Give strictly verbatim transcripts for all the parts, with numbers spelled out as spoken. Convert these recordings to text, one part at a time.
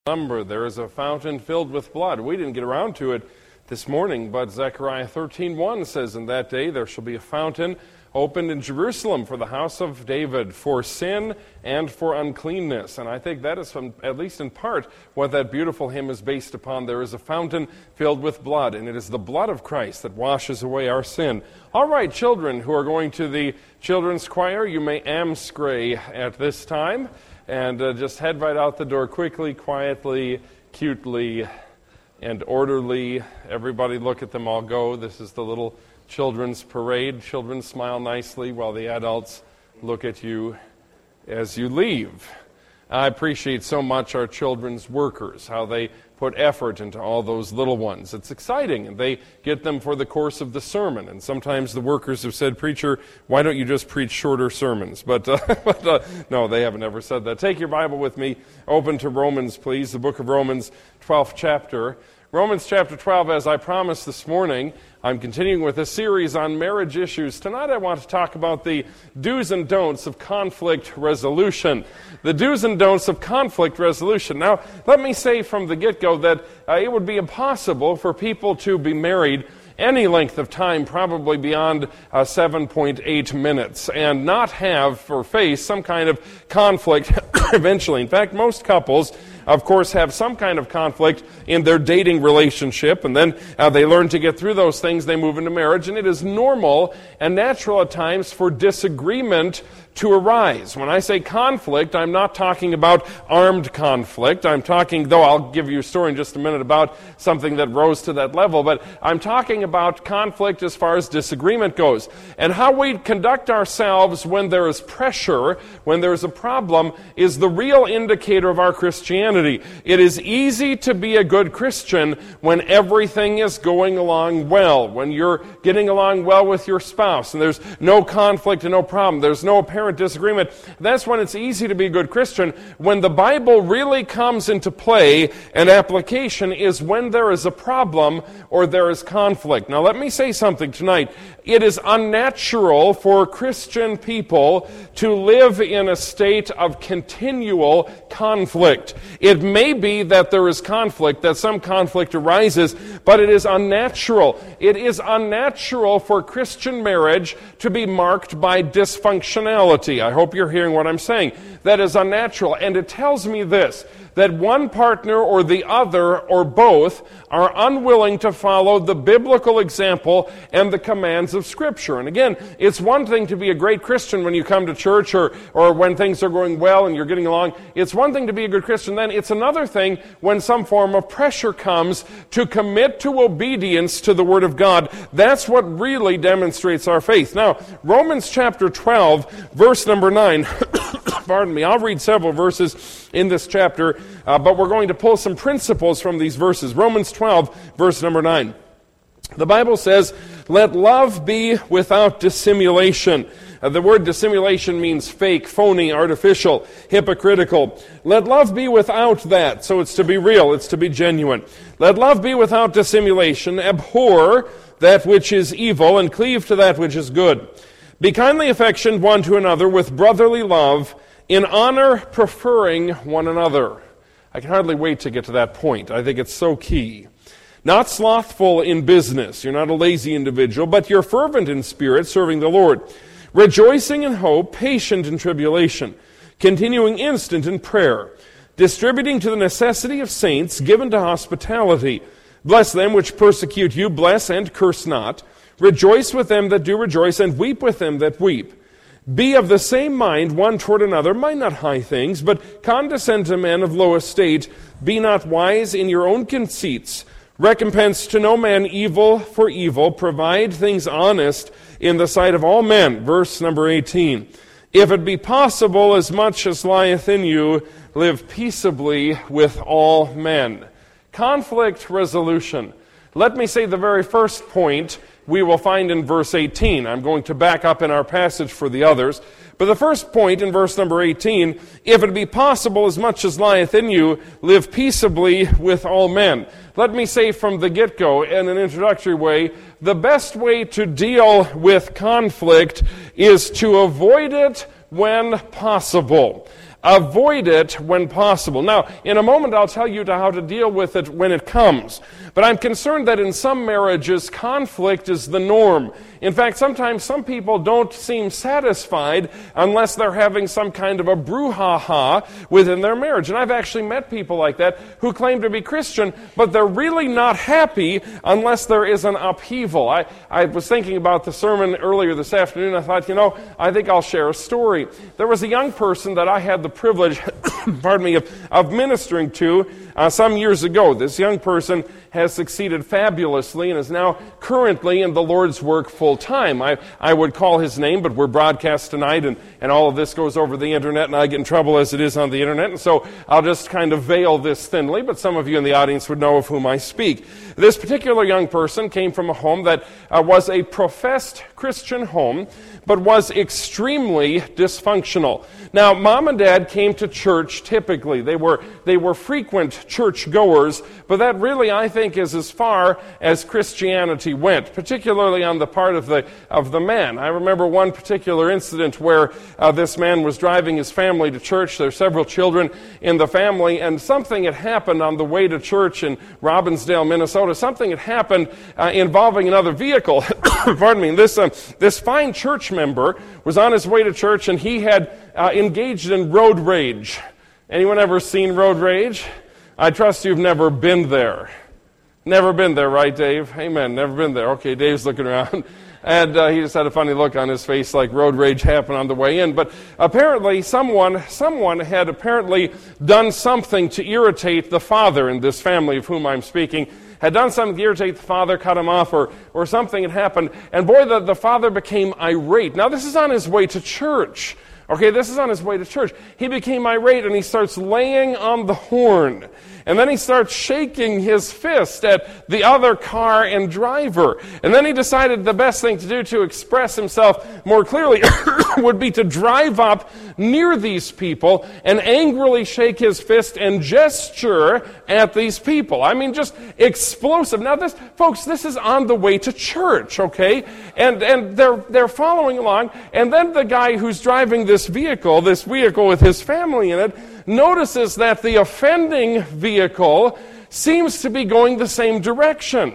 Number, there is a fountain filled with blood. We didn't get around to it this morning, but Zechariah thirteen one says, "In that day there shall be a fountain opened in Jerusalem for the house of David, for sin and for uncleanness." And I think that is, from, at least in part, what that beautiful hymn is based upon. There is a fountain filled with blood, and it is the blood of Christ that washes away our sin. All right, children who are going to the children's choir, you may amscray at this time. And uh, just head right out the door quickly, quietly, cutely, and orderly. Everybody look at them all go. This is the little children's parade. Children smile nicely while the adults look at you as you leave. I appreciate so much our children's workers, how they put effort into all those little ones. It's exciting, and they get them for the course of the sermon. And sometimes the workers have said, "Preacher, why don't you just preach shorter sermons?" But, uh, but uh, no, they haven't ever said that. Take your Bible with me. Open to Romans, please, the book of Romans, twelfth chapter. Romans chapter twelve, as I promised this morning, I'm continuing with a series on marriage issues. Tonight I want to talk about the do's and don'ts of conflict resolution. The do's and don'ts of conflict resolution. Now, let me say from the get-go that uh, it would be impossible for people to be married any length of time, probably beyond uh, seven point eight minutes, and not have or face some kind of conflict eventually. In fact, most couples, of course, have some kind of conflict in their dating relationship, and then uh, they learn to get through those things, they move into marriage, and it is normal and natural at times for disagreement to arise. When I say conflict, I'm not talking about armed conflict. I'm talking, though I'll give you a story in just a minute about something that rose to that level, but I'm talking about conflict as far as disagreement goes. And how we conduct ourselves when there is pressure, when there is a problem, is the real indicator of our Christianity. It is easy to be a good Christian when everything is going along well, when you're getting along well with your spouse, and there's no conflict and no problem, there's no apparent disagreement. That's when it's easy to be a good Christian. When the Bible really comes into play and application is when there is a problem or there is conflict. Now let me say something tonight. It is unnatural for Christian people to live in a state of continual conflict. It may be that there is conflict, that some conflict arises, but it is unnatural. It is unnatural for Christian marriage to be marked by dysfunctionality. I hope you're hearing what I'm saying. That is unnatural. And it tells me this, that one partner or the other or both are unwilling to follow the biblical example and the commands of Scripture. And again, it's one thing to be a great Christian when you come to church or, or when things are going well and you're getting along. It's one thing to be a good Christian then. It's another thing when some form of pressure comes to commit to obedience to the Word of God. That's what really demonstrates our faith. Now, Romans chapter twelve, verse number nine. Pardon me, I'll read several verses in this chapter, uh, but we're going to pull some principles from these verses. Romans twelve, verse number nine. The Bible says, "Let love be without dissimulation." Uh, the word dissimulation means fake, phony, artificial, hypocritical. Let love be without that, so it's to be real, it's to be genuine. Let love be without dissimulation. Abhor that which is evil, and cleave to that which is good. Be kindly affectioned one to another with brotherly love, in honor preferring one another. I can hardly wait to get to that point. I think it's so key. Not slothful in business. You're not a lazy individual, but you're fervent in spirit, serving the Lord. Rejoicing in hope, patient in tribulation, continuing instant in prayer, distributing to the necessity of saints, given to hospitality. Bless them which persecute you, bless and curse not. Rejoice with them that do rejoice, and weep with them that weep. Be of the same mind one toward another, mind not high things, but condescend to men of low estate. Be not wise in your own conceits. Recompense to no man evil for evil. Provide things honest in the sight of all men. Verse number eighteen. If it be possible, as much as lieth in you, live peaceably with all men. Conflict resolution. Let me say the very first point we will find in verse eighteen. I'm going to back up in our passage for the others. But the first point in verse number eighteen, if it be possible, as much as lieth in you, live peaceably with all men. Let me say from the get-go, in an introductory way, the best way to deal with conflict is to avoid it when possible. Avoid it when possible. Now, in a moment, I'll tell you how to deal with it when it comes. But I'm concerned that in some marriages, conflict is the norm. In fact, sometimes some people don't seem satisfied unless they're having some kind of a brouhaha within their marriage. And I've actually met people like that who claim to be Christian, but they're really not happy unless there is an upheaval. I, I was thinking about the sermon earlier this afternoon. I thought, you know, I think I'll share a story. There was a young person that I had the privilege, pardon me, of, of ministering to uh, some years ago. This young person has succeeded fabulously and is now currently in the Lord's work full time. I, I would call his name, but we're broadcast tonight, and, and all of this goes over the internet, and I get in trouble as it is on the internet, and so I'll just kind of veil this thinly, but some of you in the audience would know of whom I speak. This particular young person came from a home that uh, was a professed Christian home, but was extremely dysfunctional. Now, mom and dad came to church typically. They were they were frequent church goers, but that really, I think, is as far as Christianity went, particularly on the part of the of the man. I remember one particular incident where uh, this man was driving his family to church. There are several children in the family, and something had happened on the way to church in Robbinsdale, Minnesota. Something had happened uh, involving another vehicle. Pardon me. This uh, this fine church member was on his way to church, and he had uh, engaged in road rage. Anyone ever seen road rage? I trust you've never been there. Never been there, right, Dave? Amen. Never been there. Okay, Dave's looking around. And uh, he just had a funny look on his face, like road rage happened on the way in. But apparently someone someone had apparently done something to irritate the father in this family of whom I'm speaking. Had done something to irritate the father, cut him off, or, or something had happened. And boy, the, the father became irate. Now, this is on his way to church. Okay, this is on his way to church. He became irate, and he starts laying on the horn. And then he starts shaking his fist at the other car and driver. And then he decided the best thing to do to express himself more clearly would be to drive up near these people and angrily shake his fist and gesture at these people. I mean, just explosive. Now, this, folks, this is on the way to church, okay? And and they're they're following along. And then the guy who's driving this vehicle, this vehicle with his family in it, notices that the offending vehicle seems to be going the same direction.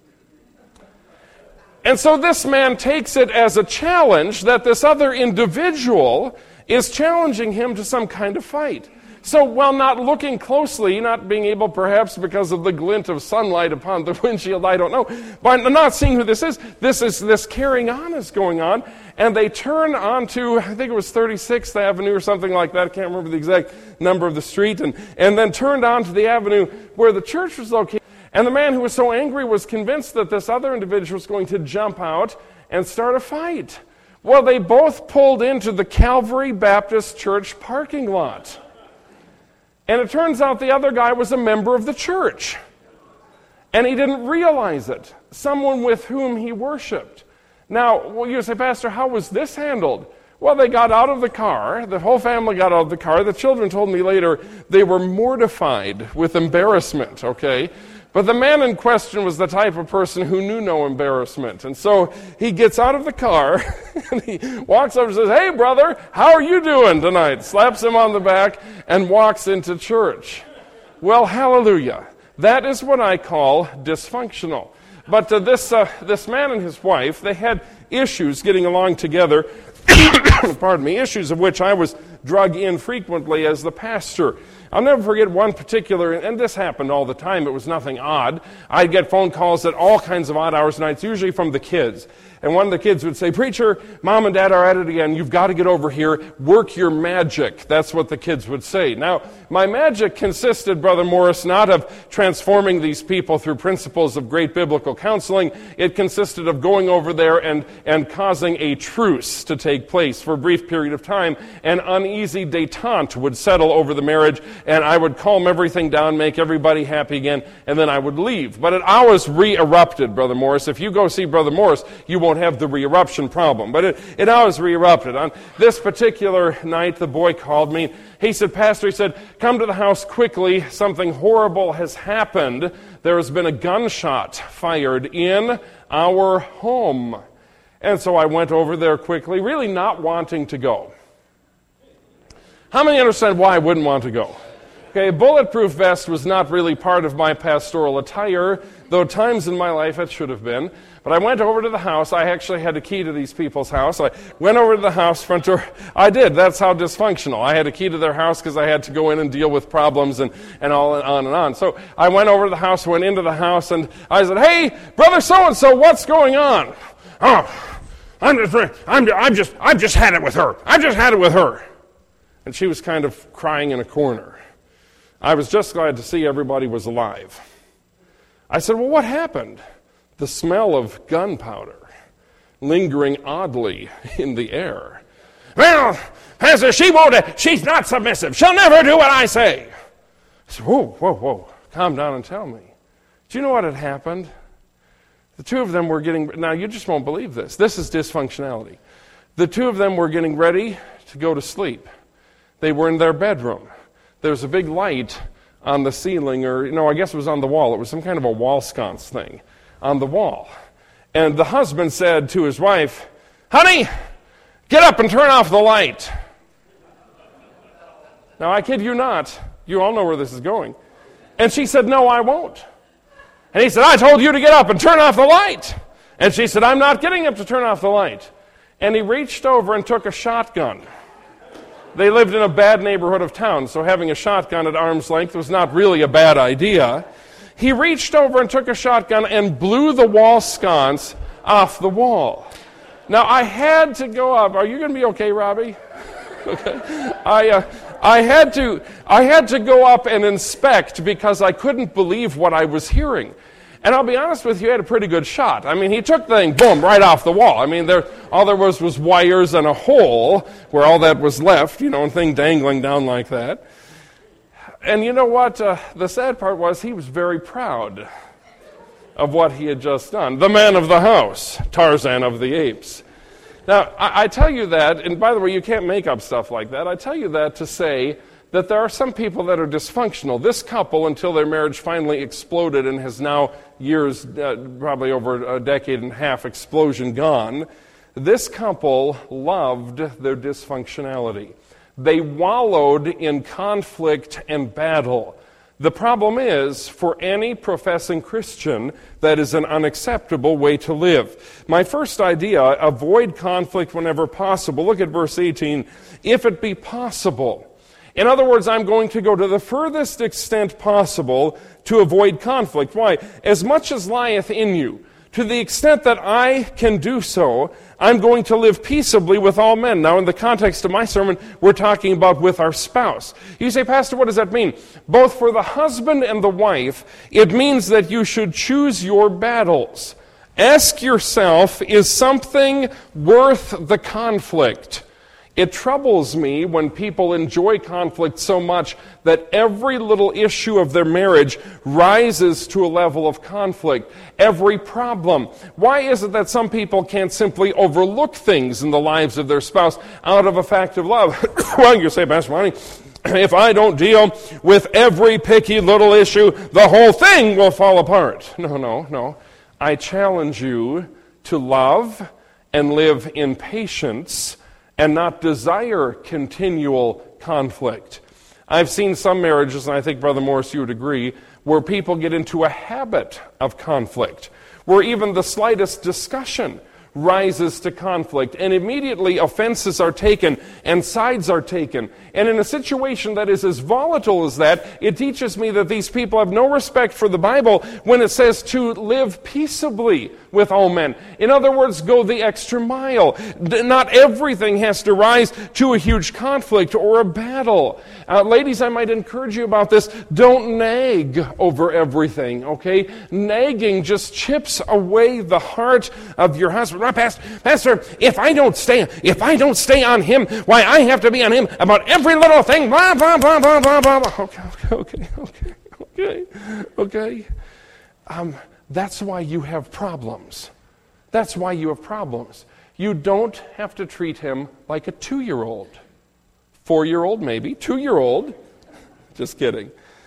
And so this man takes it as a challenge that this other individual is challenging him to some kind of fight. So while not looking closely, not being able perhaps because of the glint of sunlight upon the windshield, I don't know, but not seeing who this is, this is this carrying on is going on, and they turn onto, I think it was thirty-sixth Avenue or something like that, I can't remember the exact number of the street, and, and then turned onto the avenue where the church was located. And the man who was so angry was convinced that this other individual was going to jump out and start a fight. Well, they both pulled into the Calvary Baptist Church parking lot. And it turns out the other guy was a member of the church. And he didn't realize it. Someone with whom he worshiped. Now, well, you say, Pastor, how was this handled? Well, they got out of the car. The whole family got out of the car. The children told me later they were mortified with embarrassment, okay? But the man in question was the type of person who knew no embarrassment. And so he gets out of the car and he walks over and says, "Hey, brother, how are you doing tonight?" Slaps him on the back and walks into church. Well, hallelujah. That is what I call dysfunctional. But uh, this uh, this man and his wife, they had issues getting along together. Pardon me, issues of which I was drug in frequently as the pastor. I'll never forget one particular, and this happened all the time, it was nothing odd. I'd get phone calls at all kinds of odd hours and nights, usually from the kids. And one of the kids would say, "Preacher, Mom and Dad are at it again. You've got to get over here. Work your magic." That's what the kids would say. Now, my magic consisted, Brother Morris, not of transforming these people through principles of great biblical counseling. It consisted of going over there and, and causing a truce to take place for a brief period of time. An uneasy detente would settle over the marriage, and I would calm everything down, make everybody happy again, and then I would leave. But it always re-erupted, Brother Morris. If you go see Brother Morris, you won't have the re-eruption problem. But it, it always re-erupted. On this particular night, the boy called me. He said, "Pastor," he said, "come to the house quickly. Something horrible has happened. There has been a gunshot fired in our home." And so I went over there quickly, really not wanting to go. How many understand why I wouldn't want to go? Okay, a bulletproof vest was not really part of my pastoral attire, though times in my life it should have been. But I went over to the house. I actually had a key to these people's house. I went over to the house front door. I did. That's how dysfunctional. I had a key to their house because I had to go in and deal with problems and, and all and on and on. So I went over to the house, went into the house, and I said, "Hey, brother so-and-so, what's going on?" "Oh, I'm just, I'm, I'm just, I've just had it with her. I've just had it with her." And she was kind of crying in a corner. I was just glad to see everybody was alive. I said, "Well, what happened?" The smell of gunpowder lingering oddly in the air. "Well, Pastor, she won't, she's not submissive. She'll never do what I say." I said, "Whoa, whoa, whoa, calm down and tell me. Do you know what had happened?" The two of them were getting, now you just won't believe this. This is dysfunctionality. The two of them were getting ready to go to sleep. They were in their bedroom. There was a big light on the ceiling, or, no, I guess it was on the wall. It was some kind of a wall sconce thing on the wall. And the husband said to his wife, "Honey, get up and turn off the light." Now, I kid you not. You all know where this is going. And she said, "No, I won't." And he said, "I told you to get up and turn off the light." And she said, "I'm not getting up to turn off the light." And he reached over and took a shotgun. They lived in a bad neighborhood of town, so having a shotgun at arm's length was not really a bad idea. He reached over and took a shotgun and blew the wall sconce off the wall. Now, I had to go up. Are you going to be okay, Robbie? Okay. I uh, I had to I had to go up and inspect because I couldn't believe what I was hearing. And I'll be honest with you, he had a pretty good shot. I mean, he took the thing, boom, right off the wall. I mean, there, all there was was wires and a hole where all that was left, you know, and thing dangling down like that. And you know what? Uh, the sad part was he was very proud of what he had just done. The man of the house, Tarzan of the Apes. Now, I, I tell you that, and by the way, you can't make up stuff like that. I tell you that to say that there are some people that are dysfunctional. This couple, until their marriage finally exploded and has now years, uh, probably over a decade and a half explosion gone, this couple loved their dysfunctionality. They wallowed in conflict and battle. The problem is, for any professing Christian, that is an unacceptable way to live. My first idea, avoid conflict whenever possible. Look at verse eighteen. If it be possible. In other words, I'm going to go to the furthest extent possible to avoid conflict. Why? As much as lieth in you, to the extent that I can do so, I'm going to live peaceably with all men. Now, in the context of my sermon, we're talking about with our spouse. You say, "Pastor, what does that mean?" Both for the husband and the wife, it means that you should choose your battles. Ask yourself, is something worth the conflict? It troubles me when people enjoy conflict so much that every little issue of their marriage rises to a level of conflict. Every problem. Why is it that some people can't simply overlook things in the lives of their spouse out of a fact of love? Well, you say, "Pastor Monty, if I don't deal with every picky little issue, the whole thing will fall apart." No, no, no. I challenge you to love and live in patience and not desire continual conflict. I've seen some marriages, and I think, Brother Morris, you would agree, where people get into a habit of conflict, where even the slightest discussion rises to conflict, and immediately offenses are taken and sides are taken. And in a situation that is as volatile as that, it teaches me that these people have no respect for the Bible when it says to live peaceably with all men. In other words, go the extra mile. Not everything has to rise to a huge conflict or a battle. Uh, ladies, I might encourage you about this. Don't nag over everything, okay? Nagging just chips away the heart of your husband. Pastor, Pastor, if I don't stay, if I don't stay on him, why, I have to be on him about every little thing, blah, blah, blah, blah, blah, blah. Okay, okay, okay, okay, okay. Um, that's why you have problems. That's why you have problems. You don't have to treat him like a two-year-old. Four-year-old, maybe. Two-year-old. Just kidding.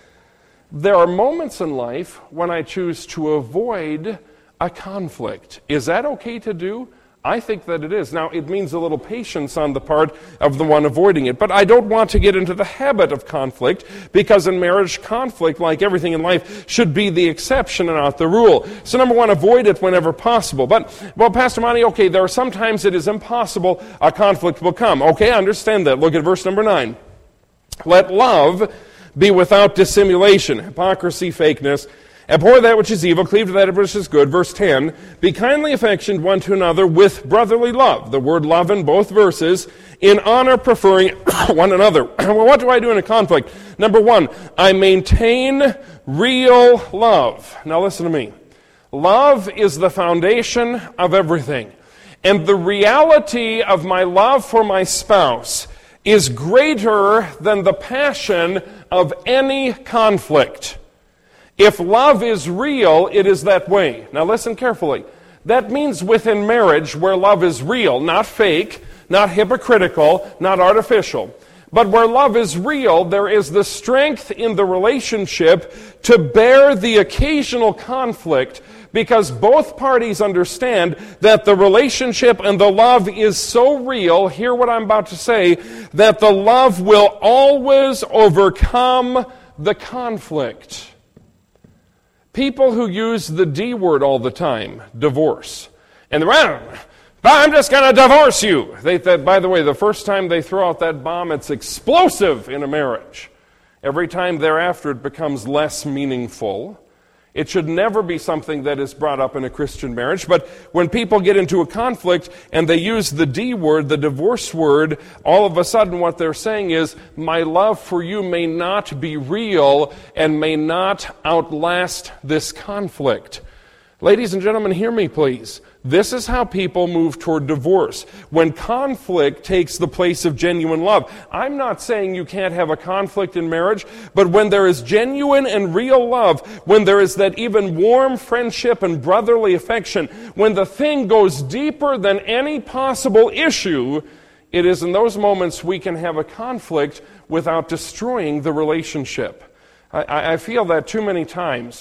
There are moments in life when I choose to avoid a conflict. Is that okay to do? I think that it is. Now, it means a little patience on the part of the one avoiding it. But I don't want to get into the habit of conflict, because in marriage, conflict, like everything in life, should be the exception and not the rule. So number one, avoid it whenever possible. But, well, Pastor Monty, okay, there are sometimes it is impossible a conflict will come. Okay, I understand that. Look at verse number nine. Let love be without dissimulation, hypocrisy, fakeness. Abhor that which is evil, cleave to that which is good. Verse ten, be kindly affectioned one to another with brotherly love. The word love in both verses, in honor preferring one another. Well, what do I do in a conflict? Number one, I maintain real love. Now listen to me. Love is the foundation of everything. And the reality of my love for my spouse is greater than the passion of any conflict. If love is real, it is that way. Now listen carefully. That means within marriage, where love is real, not fake, not hypocritical, not artificial, but where love is real, there is the strength in the relationship to bear the occasional conflict, because both parties understand that the relationship and the love is so real, hear what I'm about to say, that the love will always overcome the conflict. People who use the D word all the time, divorce, and they're, well, I'm just going to divorce you. They, that, by the way, the first time they throw out that bomb, it's explosive in a marriage. Every time thereafter, it becomes less meaningful. It should never be something that is brought up in a Christian marriage. But when people get into a conflict and they use the D word, the divorce word, all of a sudden what they're saying is, my love for you may not be real and may not outlast this conflict. Ladies and gentlemen, hear me please. This is how people move toward divorce. When conflict takes the place of genuine love. I'm not saying you can't have a conflict in marriage, but when there is genuine and real love, when there is that even warm friendship and brotherly affection, when the thing goes deeper than any possible issue, it is in those moments we can have a conflict without destroying the relationship. I, I feel that too many times.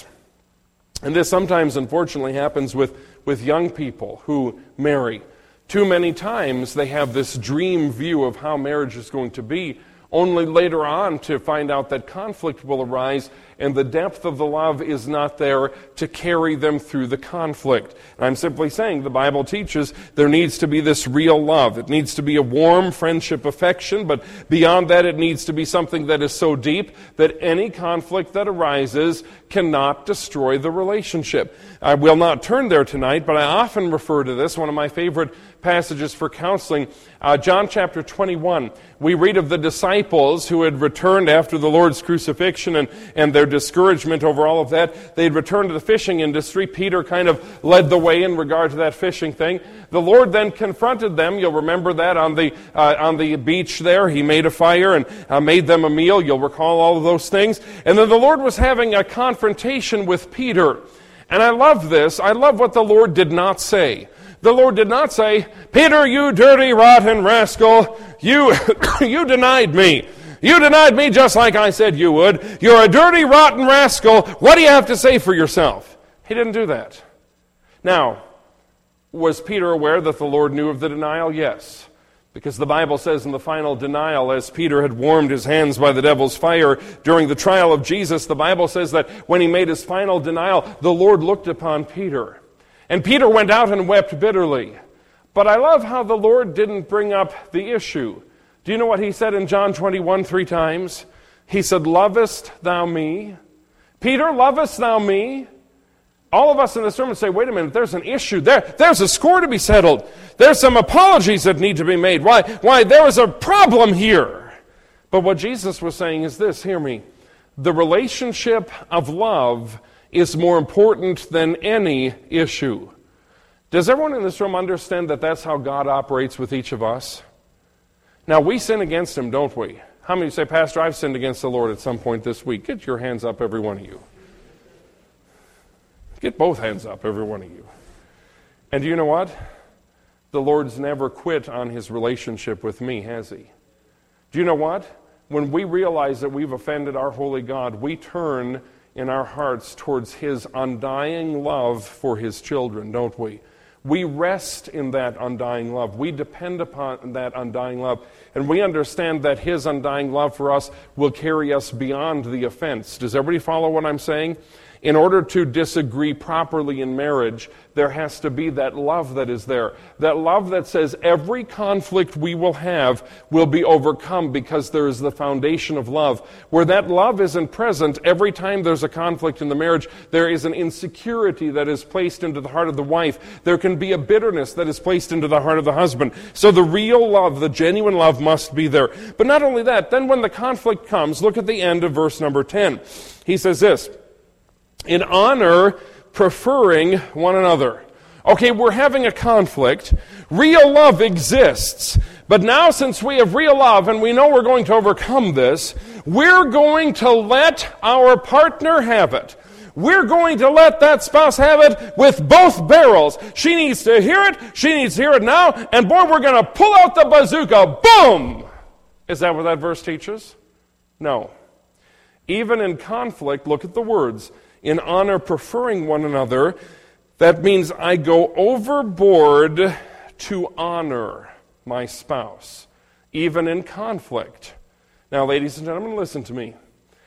And this sometimes, unfortunately, happens with, with young people who marry. Too many times they have this dream view of how marriage is going to be, only later on to find out that conflict will arise and the depth of the love is not there to carry them through the conflict. And I'm simply saying the Bible teaches there needs to be this real love. It needs to be a warm friendship affection, but beyond that it needs to be something that is so deep that any conflict that arises cannot destroy the relationship. I will not turn there tonight, but I often refer to this, one of my favorite passages for counseling, uh, John chapter twenty-one. We read of the disciples who had returned after the Lord's crucifixion and, and their discouragement over all of that. They had returned to the fishing industry. Peter kind of led the way in regard to that fishing thing. The Lord then confronted them. You'll remember that on the uh, on the beach there. He made a fire and uh, made them a meal. You'll recall all of those things. And then the Lord was having a confrontation with Peter. And I love this. I love what the Lord did not say. The Lord did not say, Peter, you dirty, rotten rascal, you, you denied me. You denied me just like I said you would. You're a dirty, rotten rascal. What do you have to say for yourself? He didn't do that. Now, was Peter aware that the Lord knew of the denial? Yes. Because the Bible says in the final denial, as Peter had warmed his hands by the devil's fire during the trial of Jesus, the Bible says that when he made his final denial, the Lord looked upon Peter. And Peter went out and wept bitterly. But I love how the Lord didn't bring up the issue. Do you know what he said in John twenty-one three times? He said, lovest thou me? Peter, lovest thou me? All of us in this room would say, wait a minute, there's an issue there. There's a score to be settled. There's some apologies that need to be made. Why? Why? There is a problem here. But what Jesus was saying is this, hear me. The relationship of love is more important than any issue. Does everyone in this room understand that that's how God operates with each of us? Now, we sin against Him, don't we? How many say, Pastor, I've sinned against the Lord at some point this week? Get your hands up, every one of you. Get both hands up, every one of you. And do you know what? The Lord's never quit on His relationship with me, has He? Do you know what? When we realize that we've offended our holy God, we turn in our hearts towards His undying love for His children, don't we? We rest in that undying love. We depend upon that undying love. And we understand that His undying love for us will carry us beyond the offense. Does everybody follow what I'm saying? In order to disagree properly in marriage, there has to be that love that is there. That love that says every conflict we will have will be overcome because there is the foundation of love. Where that love isn't present, every time there's a conflict in the marriage, there is an insecurity that is placed into the heart of the wife. There can be a bitterness that is placed into the heart of the husband. So the real love, the genuine love must be there. But not only that, then when the conflict comes, look at the end of verse number ten. He says this, in honor, preferring one another. Okay, we're having a conflict. Real love exists. But now since we have real love and we know we're going to overcome this, we're going to let our partner have it. We're going to let that spouse have it with both barrels. She needs to hear it. She needs to hear it now. And boy, we're going to pull out the bazooka. Boom! Is that what that verse teaches? No. Even in conflict, look at the words. In honor, preferring one another, that means I go overboard to honor my spouse, even in conflict. Now, ladies and gentlemen, listen to me.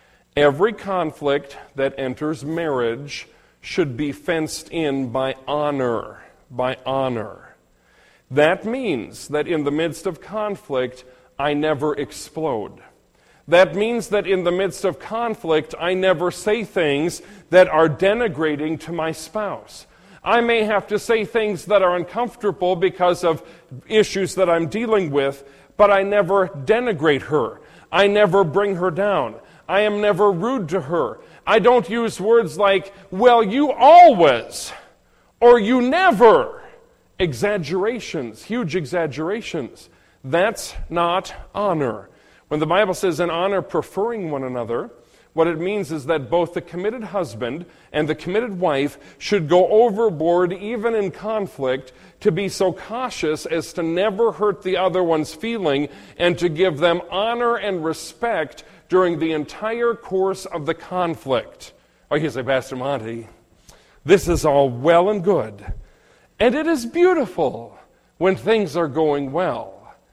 Every conflict that enters marriage should be fenced in by honor, by honor. That means that in the midst of conflict, I never explode. That means that in the midst of conflict, I never say things that are denigrating to my spouse. I may have to say things that are uncomfortable because of issues that I'm dealing with, but I never denigrate her. I never bring her down. I am never rude to her. I don't use words like, well, you always, or you never. Exaggerations, huge exaggerations. That's not honor. When the Bible says in honor, preferring one another, what it means is that both the committed husband and the committed wife should go overboard, even in conflict, to be so cautious as to never hurt the other one's feeling and to give them honor and respect during the entire course of the conflict. Oh, you say, Pastor Monty, this is all well and good, and it is beautiful when things are going well.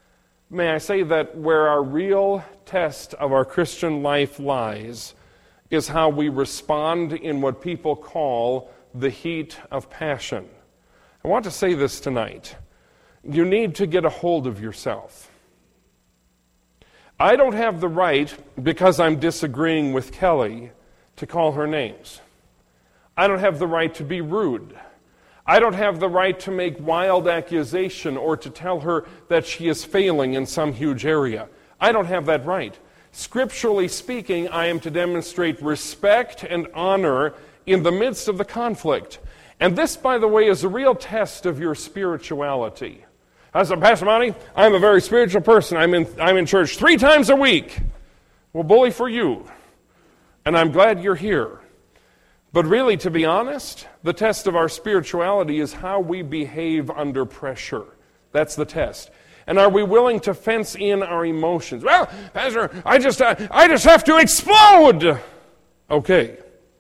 May I say that where our real test of our Christian life lies is how we respond in what people call the heat of passion. I want to say this tonight. You need to get a hold of yourself. I don't have the right, because I'm disagreeing with Kelly, to call her names. I don't have the right to be rude. I don't have the right to make wild accusation or to tell her that she is failing in some huge area. I don't have that right. Scripturally speaking, I am to demonstrate respect and honor in the midst of the conflict. And this, by the way, is a real test of your spirituality. I said, Pastor Monty, I'm a very spiritual person. I'm in, I'm in church three times a week. Well, bully for you. And I'm glad you're here. But really, to be honest, the test of our spirituality is how we behave under pressure. That's the test. And are we willing to fence in our emotions? Well, Pastor, I just, uh, I just have to explode. Okay.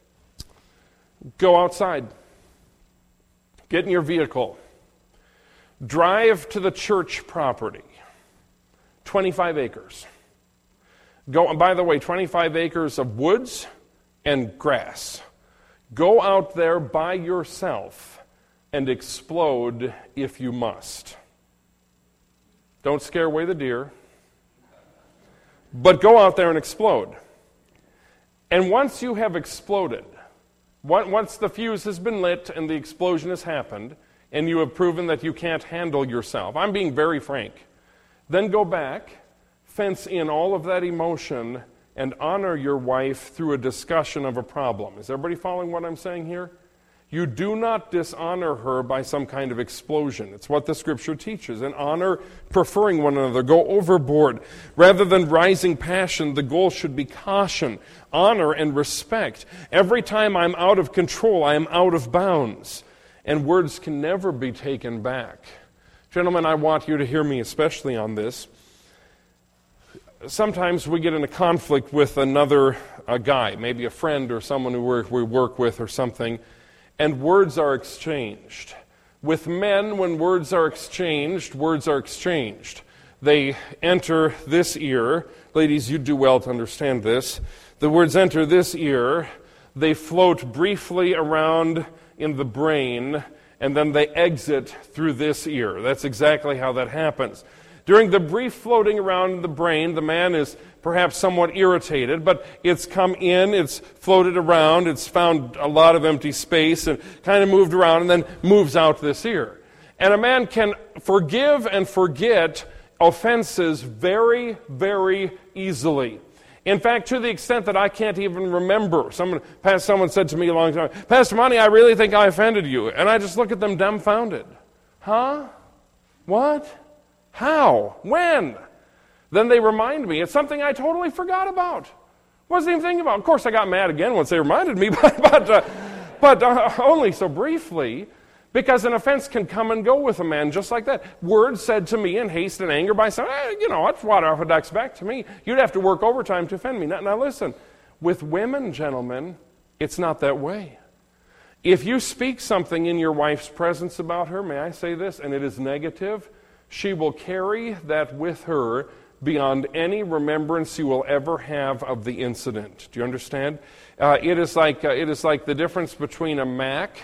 Go outside. Get in your vehicle. Drive to the church property. twenty-five acres. Go, by the way, twenty-five acres of woods and grass. Go out there by yourself and explode if you must. Don't scare away the deer, but go out there and explode. And once you have exploded, once the fuse has been lit and the explosion has happened, and you have proven that you can't handle yourself, I'm being very frank, then go back, fence in all of that emotion, and honor your wife through a discussion of a problem. Is everybody following what I'm saying here? You do not dishonor her by some kind of explosion. It's what the Scripture teaches. And honor, preferring one another. Go overboard. Rather than rising passion, the goal should be caution, honor, and respect. Every time I'm out of control, I am out of bounds. And words can never be taken back. Gentlemen, I want you to hear me especially on this. Sometimes we get in a conflict with another a guy, maybe a friend or someone who we work with or something, and words are exchanged. With men, when words are exchanged, words are exchanged. They enter this ear. Ladies, you do well to understand this. The words enter this ear. They float briefly around in the brain, and then they exit through this ear. That's exactly how that happens. During the brief floating around the brain, the man is perhaps somewhat irritated, but it's come in, it's floated around, it's found a lot of empty space and kind of moved around and then moves out this ear. And a man can forgive and forget offenses very, very easily. In fact, to the extent that I can't even remember. Someone, someone said to me a long time, Pastor Monty, I really think I offended you. And I just look at them dumbfounded. Huh? What? How? When? Then they remind me. It's something I totally forgot about. Wasn't even thinking about. Of course, I got mad again once they reminded me, but but, uh, but uh, only so briefly, because an offense can come and go with a man just like that. Words said to me in haste and anger by some, eh, you know, that's what Orthodox back to me. You'd have to work overtime to offend me. Now, now listen, with women, gentlemen, it's not that way. If you speak something in your wife's presence about her, may I say this, and it is negative, she will carry that with her beyond any remembrance you will ever have of the incident. Do you understand? Uh, it is like uh, it is like the difference between a Mac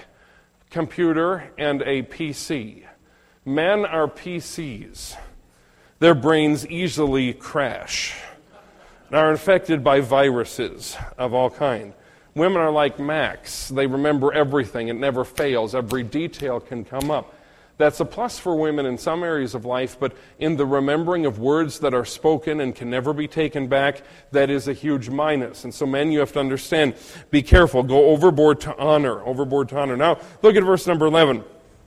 computer and a P C. Men are P Cs. Their brains easily crash and are infected by viruses of all kind. Women are like Macs. They remember everything. It never fails. Every detail can come up. That's a plus for women in some areas of life, but in the remembering of words that are spoken and can never be taken back, that is a huge minus. And so men, you have to understand, be careful. Go overboard to honor. Overboard to honor. Now, look at verse number eleven.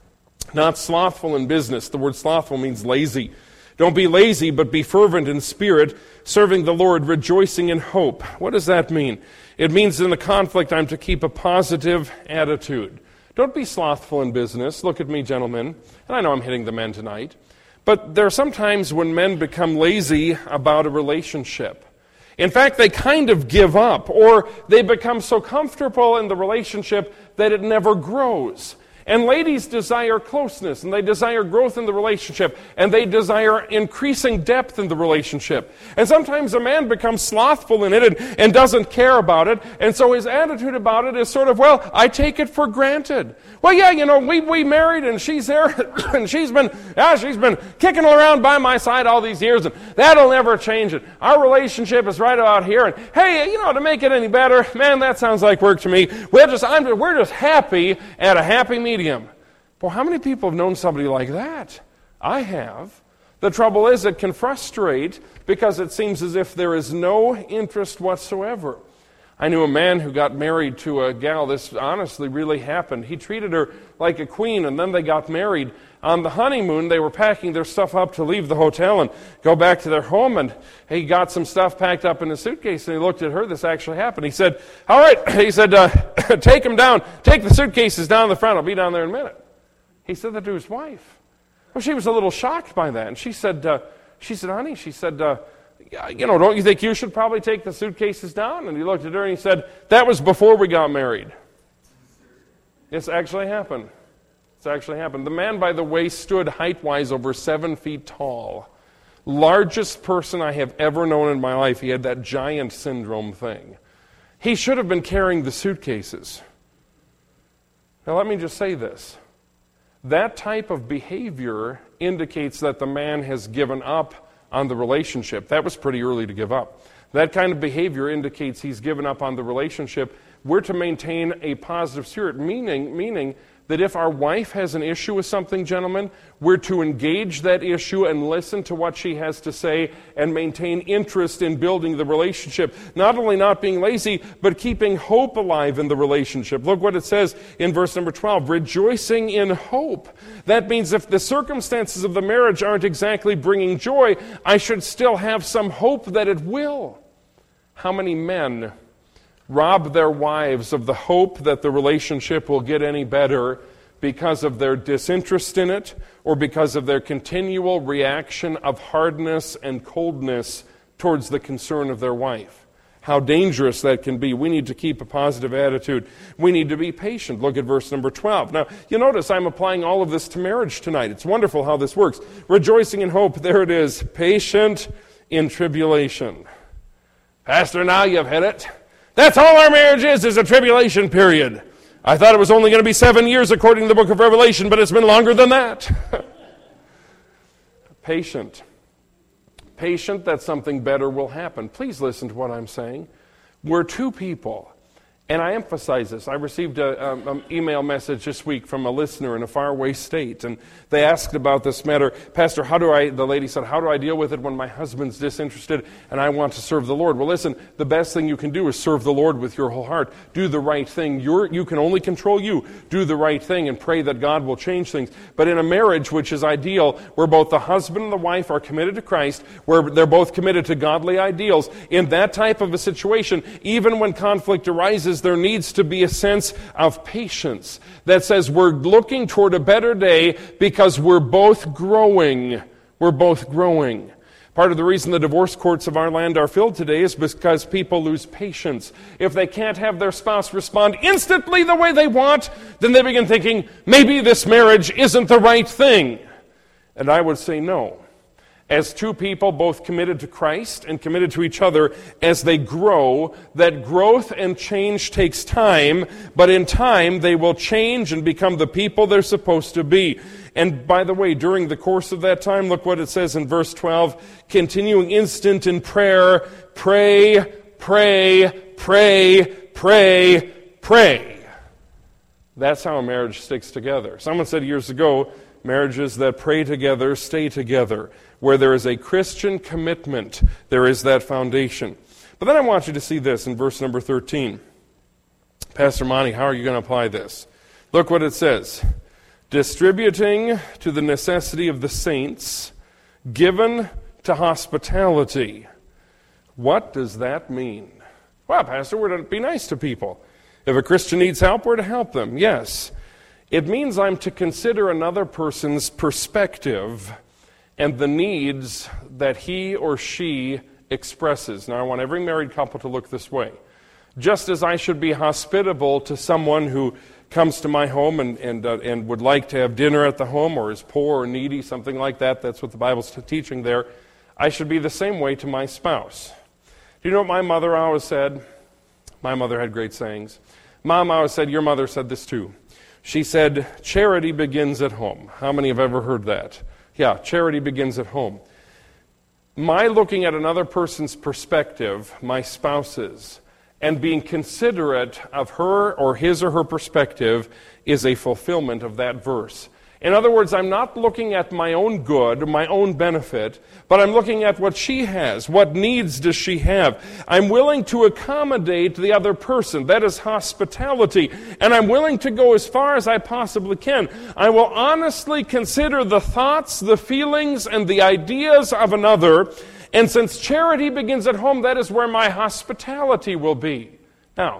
Not slothful in business. The word slothful means lazy. Don't be lazy, but be fervent in spirit, serving the Lord, rejoicing in hope. What does that mean? It means in the conflict I'm to keep a positive attitude. Don't be slothful in business. Look at me, gentlemen. And I know I'm hitting the men tonight. But there are some times when men become lazy about a relationship. In fact, they kind of give up, or they become so comfortable in the relationship that it never grows. And ladies desire closeness, and they desire growth in the relationship, and they desire increasing depth in the relationship. And sometimes a man becomes slothful in it and, and doesn't care about it, and so his attitude about it is sort of, well, I take it for granted. Well, yeah, you know, we we married, and she's there, and she's been, yeah, she's been kicking around by my side all these years, and that'll never change it. Our relationship is right about here, and hey, you know, to make it any better, man, that sounds like work to me. We're just, I'm, we're just happy at a happy medium. Well, how many people have known somebody like that? I have. The trouble is it can frustrate because it seems as if there is no interest whatsoever. I knew a man who got married to a gal. This honestly really happened. He treated her like a queen, and then they got married. On the honeymoon, they were packing their stuff up to leave the hotel and go back to their home, and he got some stuff packed up in a suitcase, and he looked at her. This actually happened. He said, all right, he said, uh, take them down. Take the suitcases down the front. I'll be down there in a minute. He said that to his wife. Well, she was a little shocked by that, and she said, uh, she said, honey, she said, uh, you know, don't you think you should probably take the suitcases down? And he looked at her and he said, that was before we got married. It's actually happened. It's actually happened. The man, by the way, stood height-wise over seven feet tall. Largest person I have ever known in my life. He had that giant syndrome thing. He should have been carrying the suitcases. Now, let me just say this. That type of behavior indicates that the man has given up on the relationship. That was pretty early to give up. That kind of behavior indicates he's given up on the relationship. We're to maintain a positive spirit, meaning, meaning that if our wife has an issue with something, gentlemen, we're to engage that issue and listen to what she has to say and maintain interest in building the relationship. Not only not being lazy, but keeping hope alive in the relationship. Look what it says in verse number twelve, rejoicing in hope. That means if the circumstances of the marriage aren't exactly bringing joy, I should still have some hope that it will. How many men rob their wives of the hope that the relationship will get any better because of their disinterest in it or because of their continual reaction of hardness and coldness towards the concern of their wife? how dangerous that can be. We need to keep a positive attitude. We need to be patient. Look at verse number twelve. Now, you notice I'm applying all of this to marriage tonight. It's wonderful how this works. Rejoicing in hope, there it is. Patient in tribulation. Pastor, now you've hit it. That's all our marriage is, is a tribulation period. I thought it was only going to be seven years according to the book of Revelation, but it's been longer than that. Patient. Patient that something better will happen. Please listen to what I'm saying. We're two people, and I emphasize this. I received an email message this week from a listener in a faraway state, and they asked about this matter. Pastor, how do I, the lady said, how do I deal with it when my husband's disinterested and I want to serve the Lord? Well, listen, the best thing you can do is serve the Lord with your whole heart. Do the right thing. You're, you can only control you. Do the right thing and pray that God will change things. But in a marriage which is ideal, where both the husband and the wife are committed to Christ, where they're both committed to godly ideals, in that type of a situation, even when conflict arises, there needs to be a sense of patience that says we're looking toward a better day because we're both growing. We're both growing. Part of the reason the divorce courts of our land are filled today is because people lose patience. If they can't have their spouse respond instantly the way they want, then they begin thinking, maybe this marriage isn't the right thing. And I would say no. As two people both committed to Christ and committed to each other, as they grow, that growth and change takes time, but in time they will change and become the people they're supposed to be. And by the way, during the course of that time, look what it says in verse twelve, continuing instant in prayer, pray, pray, pray, pray, pray. That's how a marriage sticks together. Someone said years ago, marriages that pray together stay together. Where there is a Christian commitment, there is that foundation. But then I want you to see this in verse number thirteen. Pastor Monty, how are you going to apply this? Look what it says. Distributing to the necessity of the saints, given to hospitality. What does that mean? Well, Pastor, we're to be nice to people. If a Christian needs help, we're to help them. Yes. It means I'm to consider another person's perspective and the needs that he or she expresses. Now, I want every married couple to look this way. Just as I should be hospitable to someone who comes to my home and and, uh, and would like to have dinner at the home, or is poor or needy, something like that, that's what the Bible's teaching there, I should be the same way to my spouse. Do you know what my mother always said? My mother had great sayings. Mom always said, your mother said this too. She said, charity begins at home. How many have ever heard that? Yeah, charity begins at home. My looking at another person's perspective, my spouse's, and being considerate of her or his or her perspective is a fulfillment of that verse. In other words, I'm not looking at my own good, my own benefit, but I'm looking at what she has. What needs does she have? I'm willing to accommodate the other person. That is hospitality. And I'm willing to go as far as I possibly can. I will honestly consider the thoughts, the feelings, and the ideas of another. And since charity begins at home, that is where my hospitality will be. Now,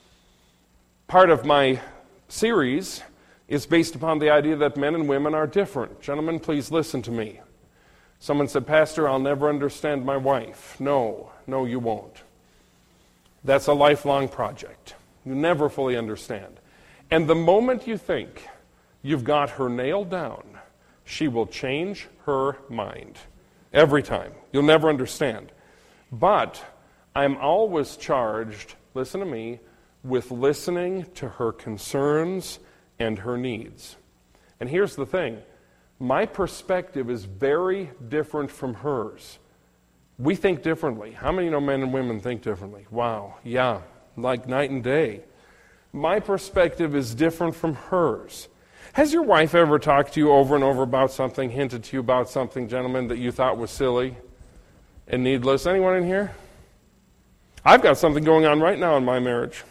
part of my series is based upon the idea that men and women are different. Gentlemen, please listen to me. Someone said, Pastor, I'll never understand my wife. No, no, you won't. That's a lifelong project. You never fully understand. And the moment you think you've got her nailed down, she will change her mind. Every time. You'll never understand. But I'm always charged, listen to me, with listening to her concerns and her needs. And here's the thing. My perspective is very different from hers. We think differently. How many know men and women think differently? Wow, yeah, like night and day. My perspective is different from hers. Has your wife ever talked to you over and over about something, hinted to you about something, gentlemen, that you thought was silly and needless? Anyone in here? I've got something going on right now in my marriage.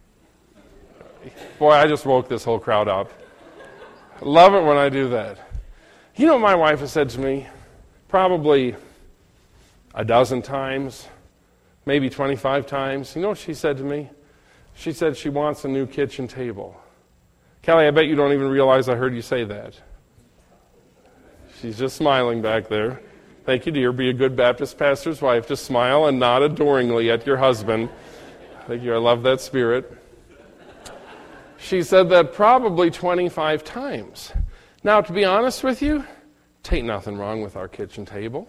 Boy, I just woke this whole crowd up. Love it when I do that. You know what my wife has said to me? Probably a dozen times, maybe twenty-five times. You know what she said to me? She said she wants a new kitchen table. Kelly, I bet you don't even realize I heard you say that. She's just smiling back there. Thank you, dear. Be a good Baptist pastor's wife. Just smile and nod adoringly at your husband. Thank you. I love that spirit. She said that probably twenty-five times. Now, to be honest with you, ain't nothing wrong with our kitchen table.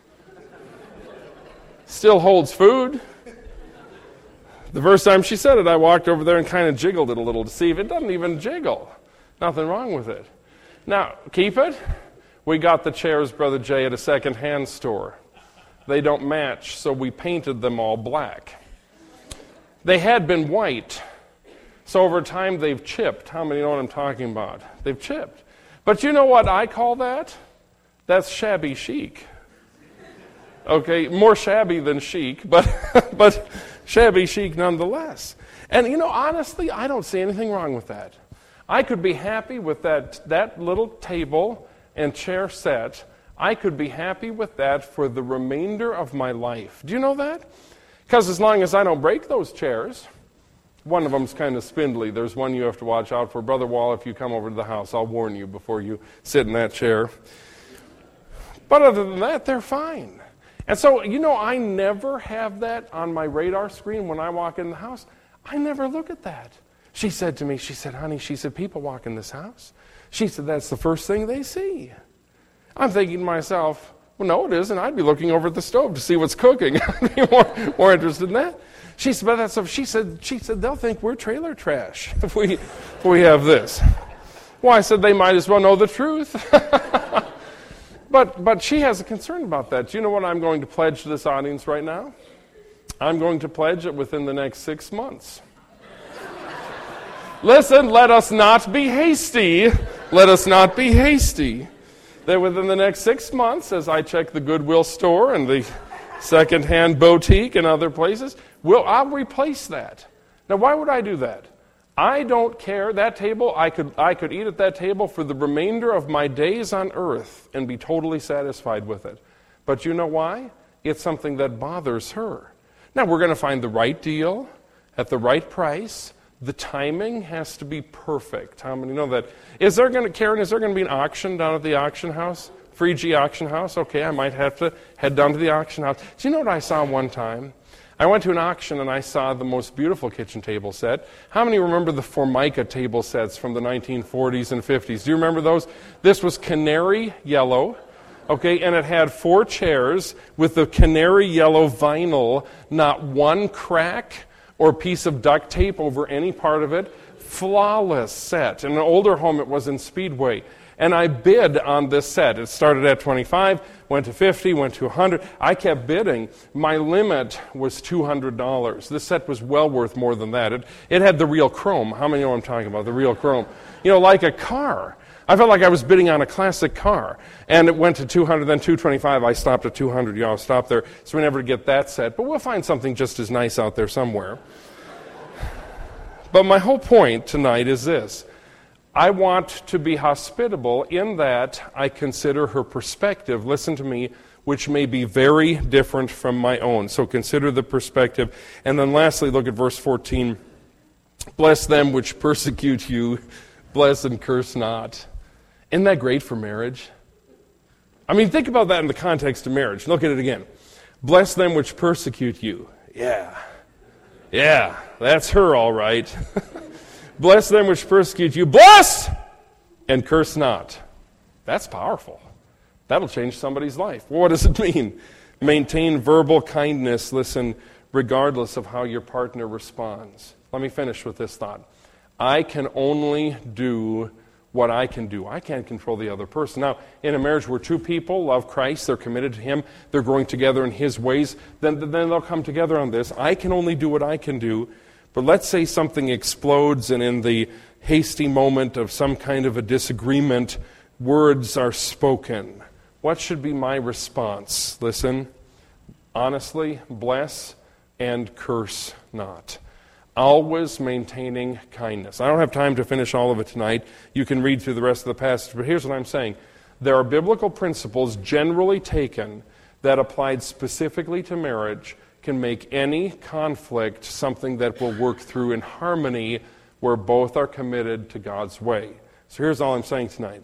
Still holds food. The first time she said it, I walked over there and kind of jiggled it a little to see if it doesn't even jiggle. Nothing wrong with it. Now, keep it. We got the chairs, Brother Jay, at a second-hand store. They don't match, so we painted them all black. They had been white, so over time they've chipped. How many know what I'm talking about? They've chipped. But you know what I call that? That's shabby chic. Okay, more shabby than chic, but but shabby chic nonetheless. And you know, honestly, I don't see anything wrong with that. I could be happy with that, that little table and chair set. I could be happy with that for the remainder of my life. Do you know that? Because as long as I don't break those chairs, one of them's kind of spindly. There's one you have to watch out for. Brother Wall, if you come over to the house, I'll warn you before you sit in that chair. But other than that, they're fine. And so, you know, I never have that on my radar screen when I walk in the house. I never look at that. She said to me, she said, honey, she said, people walk in this house. She said, that's the first thing they see. I'm thinking to myself, well, no, it isn't. I'd be looking over at the stove to see what's cooking. I'd be more, more interested in that. She said, but that's, she said, she said, they'll think we're trailer trash if we, if we have this. Well, I said, they might as well know the truth. But but she has a concern about that. Do you know what I'm going to pledge to this audience right now? I'm going to pledge it within the next six months. Listen, let us not be hasty. Let us not be hasty. That within the next six months, as I check the Goodwill store and the secondhand boutique and other places, we'll, I'll replace that. Now, why would I do that? I don't care. That table, I could I could eat at that table for the remainder of my days on earth and be totally satisfied with it. But you know why? It's something that bothers her. Now, we're going to find the right deal at the right price. The timing has to be perfect. How many know that? Is there going to, Karen, is there going to be an auction down at the auction house? Free G auction house? Okay, I might have to head down to the auction house. Do you know what I saw one time? I went to an auction and I saw the most beautiful kitchen table set. How many remember the Formica table sets from the nineteen forties and fifties? Do you remember those? This was canary yellow, okay, and it had four chairs with the canary yellow vinyl, not one crack or piece of duct tape over any part of it. Flawless set. In an older home, it was in Speedway. And I bid on this set. It started at twenty-five, went to fifty, went to one hundred. I kept bidding. My limit was two hundred dollars. This set was well worth more than that. It, it had the real chrome. How many know what I'm talking about? The real chrome. You know, like a car. I felt like I was bidding on a classic car. And it went to two hundred, then two twenty-five. I stopped at two hundred. You know, I'll stop there. So we never get that set. But we'll find something just as nice out there somewhere. But my whole point tonight is this. I want to be hospitable in that I consider her perspective, listen to me, which may be very different from my own. So consider the perspective. And then lastly, look at verse fourteen. Bless them which persecute you, bless and curse not. Isn't that great for marriage? I mean, think about that in the context of marriage. Look at it again. Bless them which persecute you. Yeah. Yeah, that's her all right. Bless them which persecute you. Bless and curse not. That's powerful. That'll change somebody's life. Well, what does it mean? Maintain verbal kindness, listen, regardless of how your partner responds. Let me finish with this thought. I can only do what I can do. I can't control the other person. Now, in a marriage where two people love Christ, they're committed to Him, they're growing together in His ways, then, then they'll come together on this. I can only do what I can do. But let's say something explodes and in the hasty moment of some kind of a disagreement, words are spoken. What should be my response? Listen, honestly, bless and curse not. Always maintaining kindness. I don't have time to finish all of it tonight. You can read through the rest of the passage, but here's what I'm saying. There are biblical principles generally taken that applied specifically to marriage can make any conflict something that will work through in harmony where both are committed to God's way. So here's all I'm saying tonight.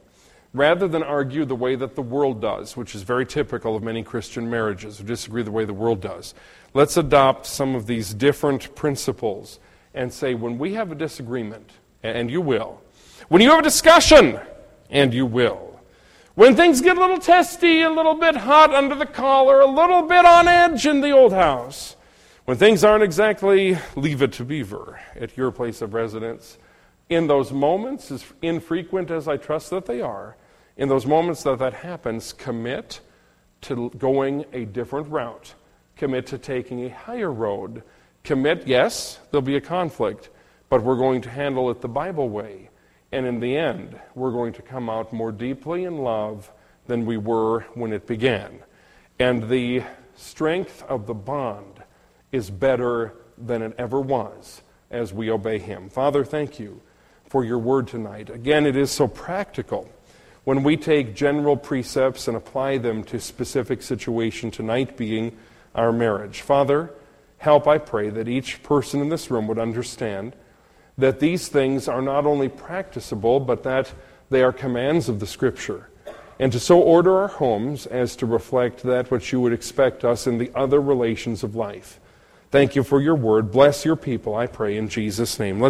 rather than argue the way that the world does, which is very typical of many Christian marriages, who disagree the way the world does. Let's adopt some of these different principles and say, when we have a disagreement, and you will, when you have a discussion, and you will, when things get a little testy, a little bit hot under the collar, a little bit on edge in the old house, when things aren't exactly leave it to beaver at your place of residence, in those moments, as infrequent as I trust that they are, in those moments that that happens, commit to going a different route. Commit to taking a higher road. Commit, yes, there'll be a conflict, but we're going to handle it the Bible way. And in the end, we're going to come out more deeply in love than we were when it began. And the strength of the bond is better than it ever was as we obey Him. Father, thank you for your word tonight. Again, it is so practical when we take general precepts and apply them to specific situation, tonight being our marriage. Father, help, I pray, that each person in this room would understand that these things are not only practicable, but that they are commands of the Scripture, and to so order our homes as to reflect that which you would expect us in the other relations of life. Thank you for your word. Bless your people, I pray, in Jesus' name. Let's